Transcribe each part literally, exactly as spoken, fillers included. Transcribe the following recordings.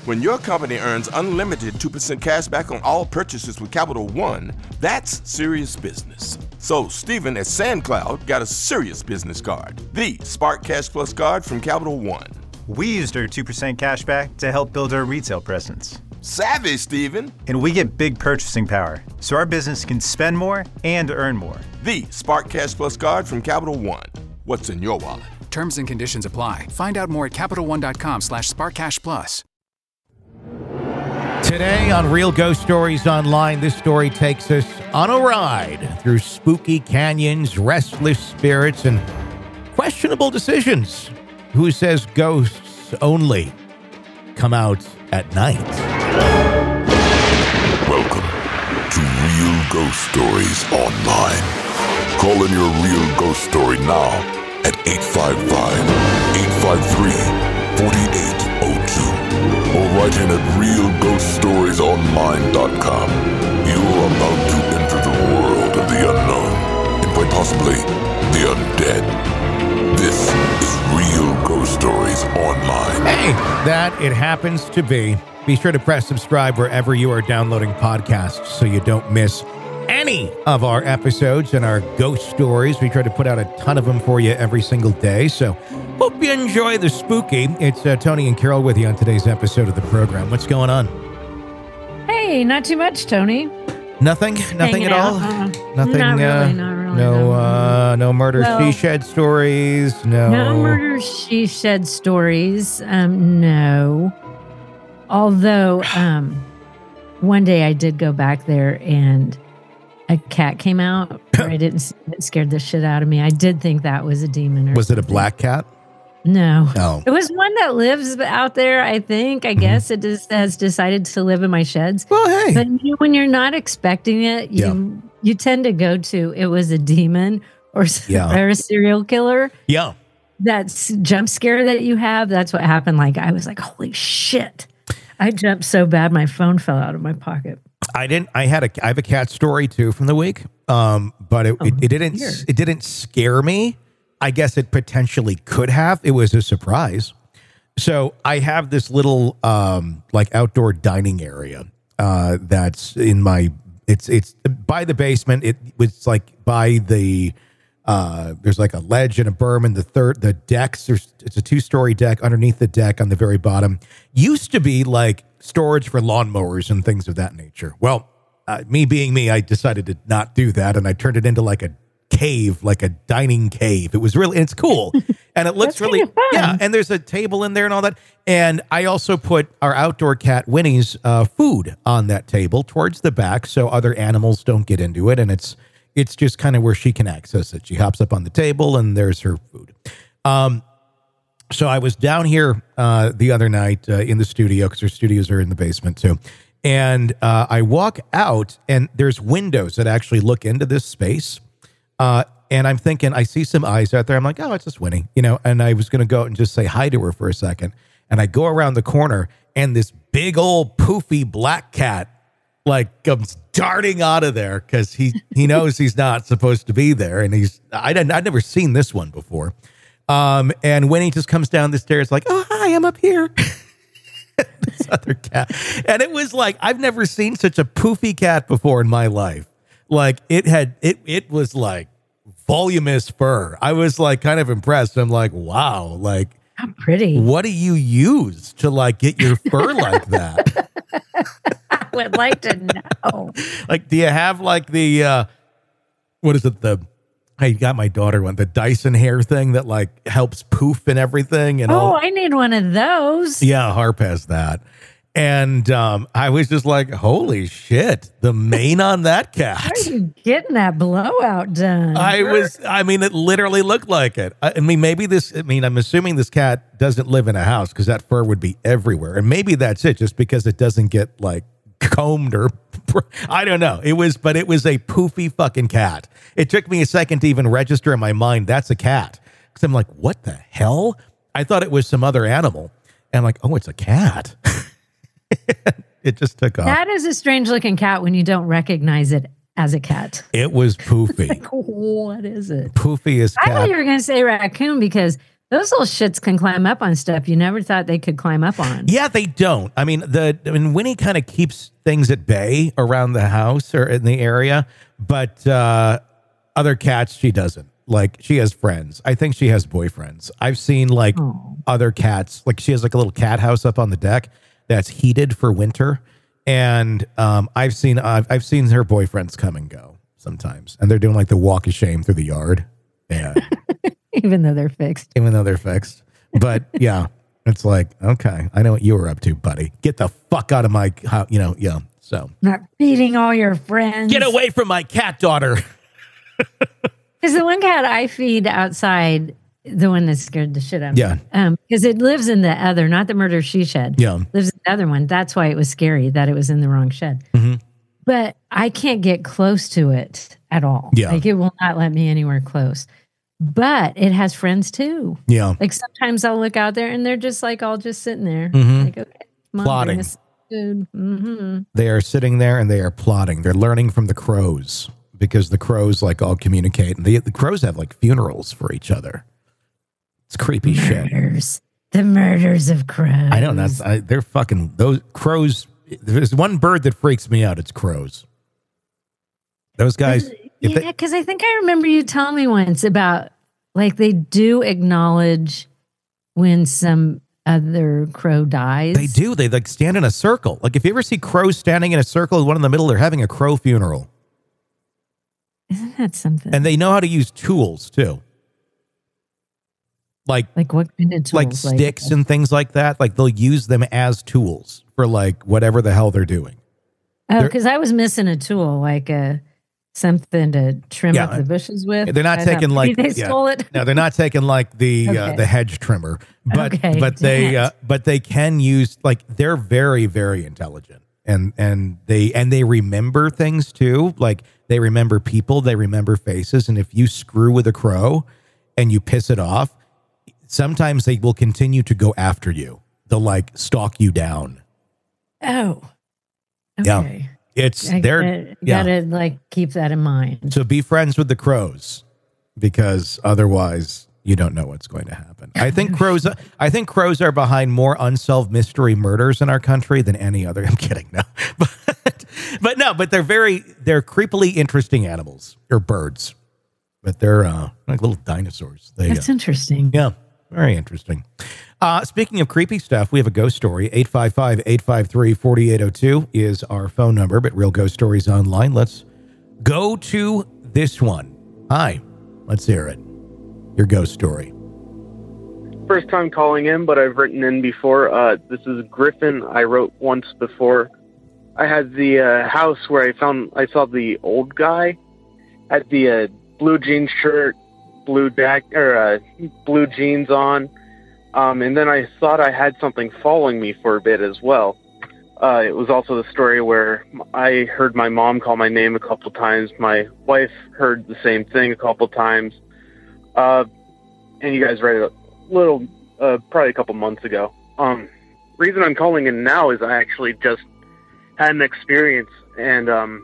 When your company earns unlimited two percent cash back on all purchases with Capital One, that's serious business. So Stephen at SandCloud got a serious business card, the Spark Cash Plus card from Capital One. We used our two percent cash back to help build our retail presence. Savvy, Stephen. And we get big purchasing power, so our business can spend more and earn more. The Spark Cash Plus card from Capital One. What's in your wallet? Terms and conditions apply. Find out more at CapitalOne.com slash SparkCashPlus. Today on Real Ghost Stories Online, this story takes us on a ride through spooky canyons, restless spirits, and questionable decisions. Who says ghosts only come out at night? Welcome to Real Ghost Stories Online. Call in your real ghost story now at eight five five, eight five three, four eight zero two or write in at real ghost stories online dot com. You're about to enter the world of the unknown and quite possibly the undead. This is Real Ghost Stories Online. Hey, that it happens to be. Be sure to press subscribe wherever you are downloading podcasts so you don't miss any of our episodes and our ghost stories. We try to put out a ton of them for you every single day. So hope you enjoy the spooky. It's uh, Tony and Carol with you on today's episode of the program. What's going on? Hey, not too much, Tony. Nothing? Nothing Hanging at all? Uh, Nothing? Not really, uh, not really. No, no, uh, no murder well, she shed stories? No. No murder she shed stories. Um, no. Although, um, one day I did go back there and a cat came out. I didn't see it. It scared the shit out of me. I did think that was a demon. Or was it a something. black cat? No. No. It was one that lives out there, I think. I mm-hmm. guess it just has decided to live in my sheds. Well, hey. But you, when you're not expecting it, you yeah. you tend to go to it was a demon or, yeah. or a serial killer. Yeah. That jump scare that you have, that's what happened. Like, I was like, holy shit. I jumped so bad my phone fell out of my pocket. I didn't. I had a. I have a cat story too from the week. Um, but it, oh, it, it didn't. Weird. It didn't scare me. I guess it potentially could have. It was a surprise. So I have this little um like outdoor dining area uh that's in my. It's it's by the basement. It was like by the. Uh, there's like a ledge and a berm, and the third, the decks, there's, it's a two story deck. Underneath the deck on the very bottom used to be like storage for lawnmowers and things of that nature. Well, uh, me being me, I decided to not do that. And I turned it into like a cave, like a dining cave. It was really, it's cool. And it looks really, yeah. And there's a table in there and all that. And I also put our outdoor cat Winnie's, uh, food on that table towards the back. So other animals don't get into it. And it's, It's just kind of where she can access it. She hops up on the table and there's her food. Um, so I was down here uh, the other night uh, in the studio because her studios are in the basement too. And uh, I walk out and there's windows that actually look into this space. Uh, and I'm thinking, I see some eyes out there. I'm like, oh, it's just Winnie, you know, and I was going to go out and just say hi to her for a second. And I go around the corner and this big old poofy black cat like comes darting out of there because he he knows he's not supposed to be there, and he's I didn't I'd never seen this one before. Um, and Winnie just comes down the stairs like, oh hi, I'm up here. This other cat, and it was like I've never seen such a poofy cat before in my life. Like it had it it was like voluminous fur. I was like kind of impressed. I'm like, wow, like how pretty. What do you use to like get your fur like that? I would like to know. Like, do you have like the, uh, what is it? The, I got my daughter one, the Dyson hair thing that like helps poof and everything. And oh, all. I need one of those. Yeah, Harp has that. And um, I was just like, holy shit, the mane on that cat. How are you getting that blowout done? I was, I mean, it literally looked like it. I, I mean, maybe this, I mean, I'm assuming this cat doesn't live in a house because that fur would be everywhere. And maybe that's it, just because it doesn't get like combed or, I don't know. It was, but it was a poofy fucking cat. It took me a second to even register in my mind, that's a cat. Because I'm like, what the hell? I thought it was some other animal. And I'm like, oh, it's a cat. It just took off. That is a strange looking cat when you don't recognize it as a cat. It was poofy. Like, what is it? Poofiest cat. I thought you were going to say raccoon because Those little shits can climb up on stuff you never thought they could climb up on. Yeah, they don't. I mean, the I mean, Winnie kind of keeps things at bay around the house or in the area, but uh, other cats, she doesn't. Like, she has friends. I think she has boyfriends. I've seen, like, Oh. other cats. Like, she has, like, a little cat house up on the deck that's heated for winter. And um, I've seen I've, I've seen her boyfriends come and go sometimes. And they're doing, like, the walk of shame through the yard. Yeah. Even though they're fixed. Even though they're fixed. But, yeah, it's like, okay, I know what you were up to, buddy. Get the fuck out of my, how, you know, yeah. So. Not feeding all your friends. Get away from my cat daughter. Because the one cat I feed outside, the one that scared the shit out of Yeah. me. Um, because it lives in the other, not the murder she shed. Yeah. Lives in the other one. That's why it was scary that it was in the wrong shed. Mm-hmm. But I can't get close to it at all. Yeah. Like, it will not let me anywhere close. But it has friends too. Yeah. Like, sometimes I'll look out there and they're just like all just sitting there. Mhm. Like, okay, come on, Plotting. bring us food. Mm-hmm. They are sitting there and they are plotting. They're learning from the crows because the crows like all communicate. And the, the crows have like funerals for each other. It's creepy shit. Murders. The murders of crows. I know that's I, they're fucking those crows. There's one bird that freaks me out. It's crows. Those guys. if Yeah, they- because I think I remember you telling me once about like they do acknowledge when some other crow dies. They do. They like stand in a circle. Like if you ever see crows standing in a circle, one in the middle, they're having a crow funeral. Isn't that something? And they know how to use tools too. Like like what kind of tools? like sticks and things like that. Like they'll use them as tools for like whatever the hell they're doing. Oh, they're- because I was missing a tool, like a something to trim Yeah. up the bushes with. They're not I thought taking like maybe they yeah. stole it. No, they're not taking like the uh, Okay. the hedge trimmer, but Okay, but they damn uh, it. but they can use like they're very very intelligent and and they and they remember things too. Like they remember people, they remember faces, and if you screw with a crow and you piss it off, sometimes they will continue to go after you. They'll like stalk you down. Oh, Yeah. okay. It's I they're gotta, yeah. gotta like keep that in mind. So be friends with the crows because otherwise you don't know what's going to happen. I think crows I think crows are behind more unsolved mystery murders in our country than any other. I'm kidding. No. But but no, but they're very they're creepily interesting animals or birds. But they're uh, like little dinosaurs. They, That's uh, interesting. yeah, very interesting. Uh, speaking of creepy stuff, we have a ghost story. eight five five, eight five three, four eight zero two is our phone number, but Real Ghost Stories Online. Let's go to this one. Hi, let's hear it. Your ghost story. First time calling in, but I've written in before. Uh, this is Griffin. I wrote once before. I had the uh, house where I found, I saw the old guy had the uh, blue jean shirt, blue jack or uh, blue jeans on. Um, and then I thought I had something following me for a bit as well. Uh, it was also the story where I heard my mom call my name a couple times. My wife heard the same thing a couple times. Uh, and you guys read it a little, uh, probably a couple months ago. Um, reason I'm calling in now is I actually just had an experience, and um,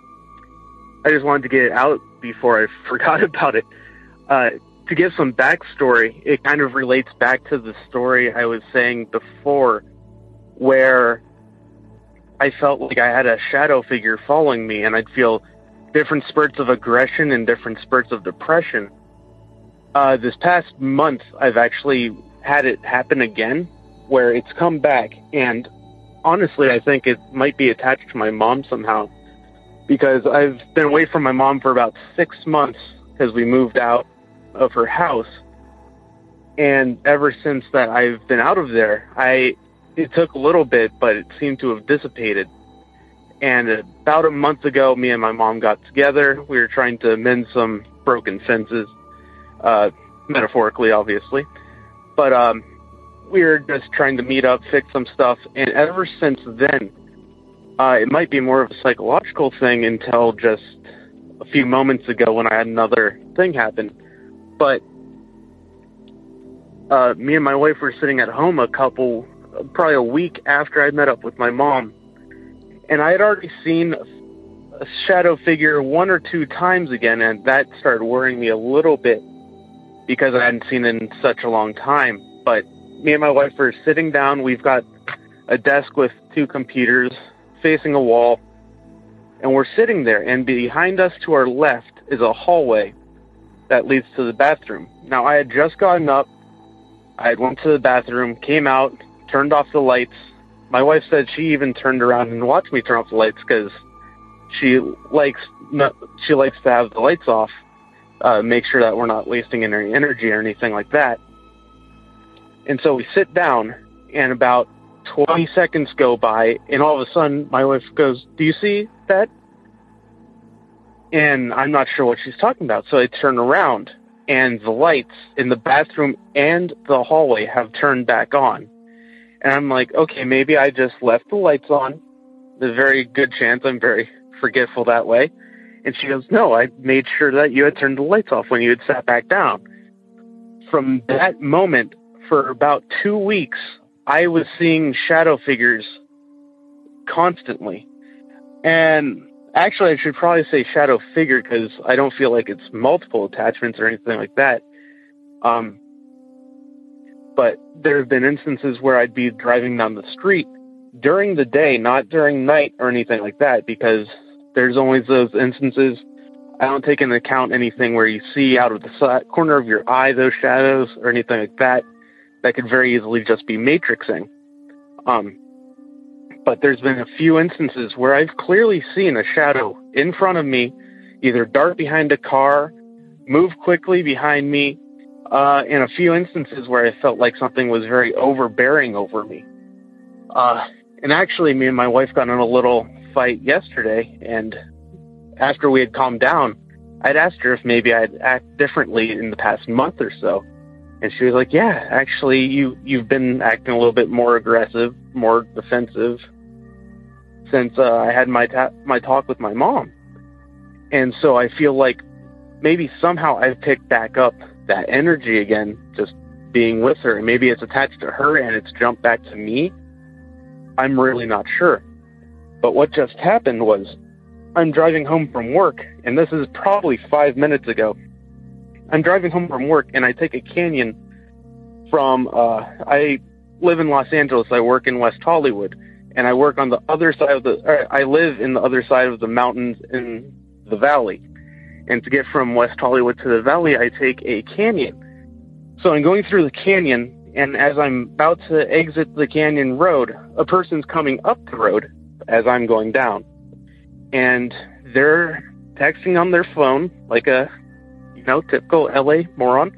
I just wanted to get it out before I forgot about it. Uh, to give some backstory, it kind of relates back to the story I was saying before, where I felt like I had a shadow figure following me, and I'd feel different spurts of aggression and different spurts of depression. Uh, this past month, I've actually had it happen again, where it's come back, and honestly, I think it might be attached to my mom somehow, because I've been away from my mom for about six months because we moved out of her house, and ever since that I've been out of there, I it took a little bit, but it seemed to have dissipated. And about a month ago, me and my mom got together. We were trying to mend some broken fences, uh, metaphorically, obviously, but um, we were just trying to meet up, fix some stuff, and ever since then, uh, it might be more of a psychological thing until just a few moments ago when I had another thing happen. But uh, me and my wife were sitting at home a couple, probably a week after I met up with my mom, and I had already seen a shadow figure one or two times again, and that started worrying me a little bit. because I hadn't seen it in such a long time. But me and my wife were sitting down. We've got a desk with two computers facing a wall, and we're sitting there, and behind us to our left is a hallway that leads to the bathroom. Now, I had just gotten up. I had went to the bathroom, came out, turned off the lights. My wife said she even turned around and watched me turn off the lights because she likes she likes to have the lights off, uh, make sure that we're not wasting any energy or anything like that. And so we sit down, and about twenty seconds go by, and all of a sudden my wife goes, "Do you see that?" And I'm not sure what she's talking about. So I turn around, and the lights in the bathroom and the hallway have turned back on. And I'm like, okay, maybe I just left the lights on. There's a very good chance. I'm very forgetful that way. And she goes, no, I made sure that you had turned the lights off when you had sat back down. From that moment, for about two weeks, I was seeing shadow figures constantly. And actually, I should probably say shadow figure because I don't feel like it's multiple attachments or anything like that. Um, but there have been instances where I'd be driving down the street during the day, not during night or anything like that, because there's always those instances. I don't take into account anything where you see out of the side, corner of your eye those shadows or anything like that. That could very easily just be matrixing. Um, but there's been a few instances where I've clearly seen a shadow in front of me, either dart behind a car, move quickly behind me, uh, in a few instances where I felt like something was very overbearing over me. Uh, and actually, me and my wife got in a little fight yesterday, and after we had calmed down, I'd asked her if maybe I'd act differently in the past month or so. And she was like, yeah, actually, you, you've been acting a little bit more aggressive, more defensive since uh, I had my ta- my talk with my mom. And so I feel like maybe somehow I've picked back up that energy again, just being with her. And maybe it's attached to her and it's jumped back to me. I'm really not sure. But what just happened was I'm driving home from work, and this is probably five minutes ago. I'm driving home from work, and I take a canyon from, uh, I live in Los Angeles, I work in West Hollywood, and I work on the other side of the, or I live in the other side of the mountains in the valley. And to get from West Hollywood to the valley, I take a canyon. So I'm going through the canyon, and as I'm about to exit the canyon road, a person's coming up the road as I'm going down. And they're texting on their phone like a, you know, typical L A moron.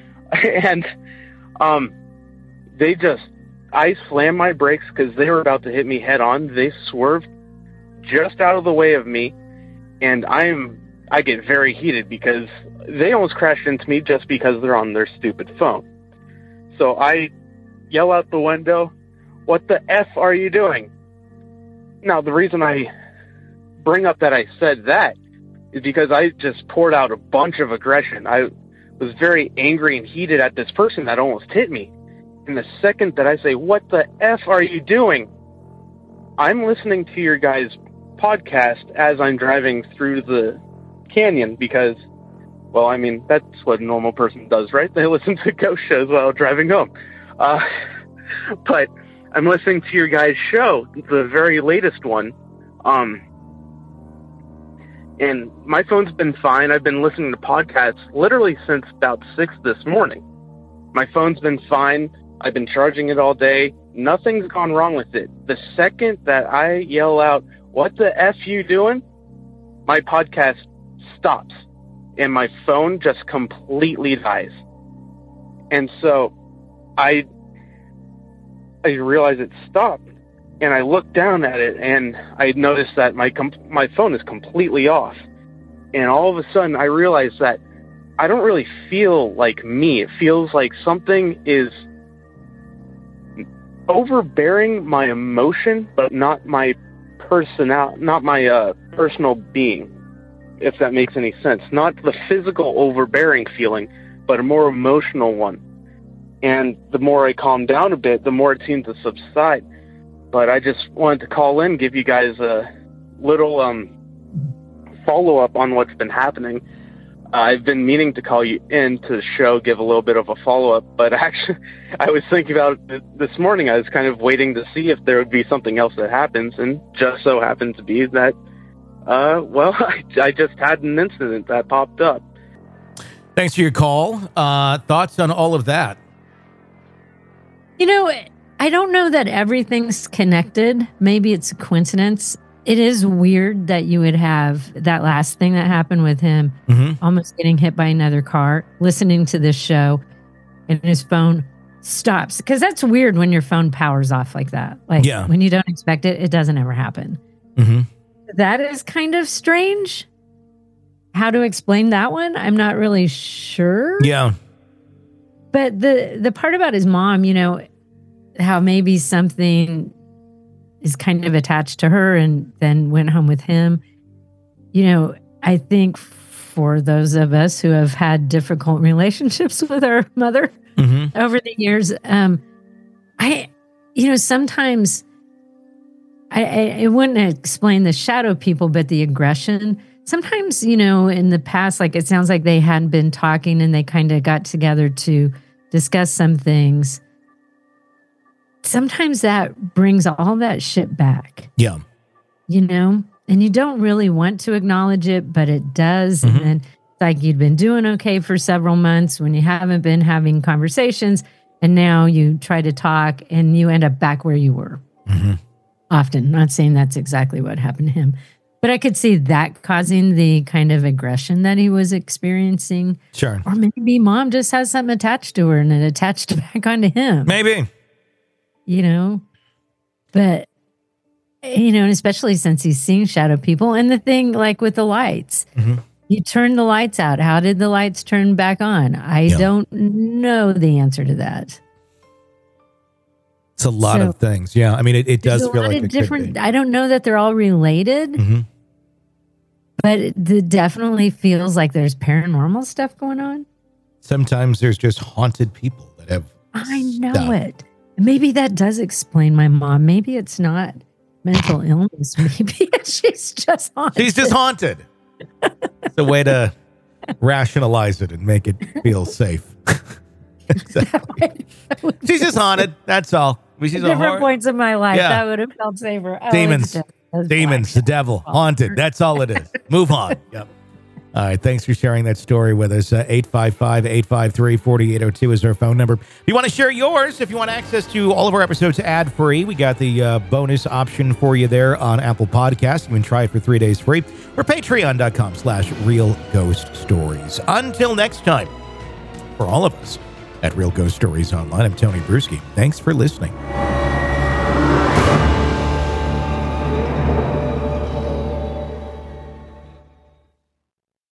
And um, they just, I slammed my brakes because they were about to hit me head on. They swerved just out of the way of me. And I'm, I get very heated because they almost crashed into me just because they're on their stupid phone. So I yell out the window, "What the F are you doing?" Now, the reason I bring up that I said that is because I just poured out a bunch of aggression. I was very angry and heated at this person that almost hit me. And the second that I say, "What the F are you doing?" I'm listening to your guys' podcast as I'm driving through the canyon because, well, I mean, that's what a normal person does, right? They listen to ghost shows while driving home. Uh, but I'm listening to your guys' show, the very latest one. Um, and my phone's been fine. I've been listening to podcasts literally since about six this morning. My phone's been fine. I've been charging it all day. Nothing's gone wrong with it. The second that I yell out, "What the F you doing?" my podcast stops and my phone just completely dies. And so I I realize it stopped, and I looked down at it, and I noticed that my com- my phone is completely off. And all of a sudden, I realized that I don't really feel like me. It feels like something is overbearing my emotion, but not my personal, not my uh, personal being, if that makes any sense. Not the physical overbearing feeling, but a more emotional one. And the more I calm down a bit, the more it seems to subside. But I just wanted to call in, give you guys a little um, follow-up on what's been happening. I've been meaning to call you in to the show, give a little bit of a follow-up, but actually, I was thinking about it this morning. I was kind of waiting to see if there would be something else that happens, and just so happened to be that, uh, well, I, I just had an incident that popped up. Thanks for your call. Uh, thoughts on all of that? You know, I don't know that everything's connected. Maybe it's a coincidence. It is weird that you would have that last thing that happened with him, mm-hmm. almost getting hit by another car, listening to this show, and his phone stops. Because that's weird when your phone powers off like that. Like yeah. when you don't expect it, it doesn't ever happen. Mm-hmm. That is kind of strange. How to explain that one? I'm not really sure. Yeah. But the the part about his mom, you know, how maybe something is kind of attached to her and then went home with him. You know, I think for those of us who have had difficult relationships with our mother mm-hmm. over the years, um, I, you know, sometimes I, I, it wouldn't explain the shadow people, but the aggression. Sometimes, you know, in the past, like it sounds like they hadn't been talking and they kind of got together to discuss some things. Sometimes that brings all that shit back. Yeah. You know, and you don't really want to acknowledge it, but it does. Mm-hmm. And then it's like you'd been doing okay for several months when you haven't been having conversations. And now you try to talk and you end up back where you were. Mm-hmm. Often. Not saying that's exactly what happened to him, but I could see that causing the kind of aggression that he was experiencing. Sure. Or maybe mom just has something attached to her and it attached back onto him. Maybe. You know, but, you know, and especially since he's seeing shadow people. And the thing, like with the lights, mm-hmm. you turn the lights out. How did the lights turn back on? I yeah. don't know the answer to that. It's a lot so, of things. Yeah. I mean, it, it does feel like it different. Could be. I don't know that they're all related, mm-hmm. but it, it definitely feels like there's paranormal stuff going on. Sometimes there's just haunted people that have. I know stuff. it. Maybe that does explain my mom. Maybe it's not mental illness. Maybe she's just haunted. She's just haunted. It's a way to rationalize it and make it feel safe. Exactly. She's just haunted. That's all. She's different hor- points of my life, yeah. that would have felt safer. Oh, demons. Demons, the devil, haunted. That's all it is. Move on. Yep. All right, thanks for sharing that story with us. Uh, eight five five, eight five three, four eight zero two is our phone number. If you want to share yours, if you want access to all of our episodes ad-free, we got the uh, bonus option for you there on Apple Podcasts. You can try it for three days free. Or patreon.com slash Real Ghost Stories. Until next time, for all of us at Real Ghost Stories Online, I'm Tony Bruschi. Thanks for listening.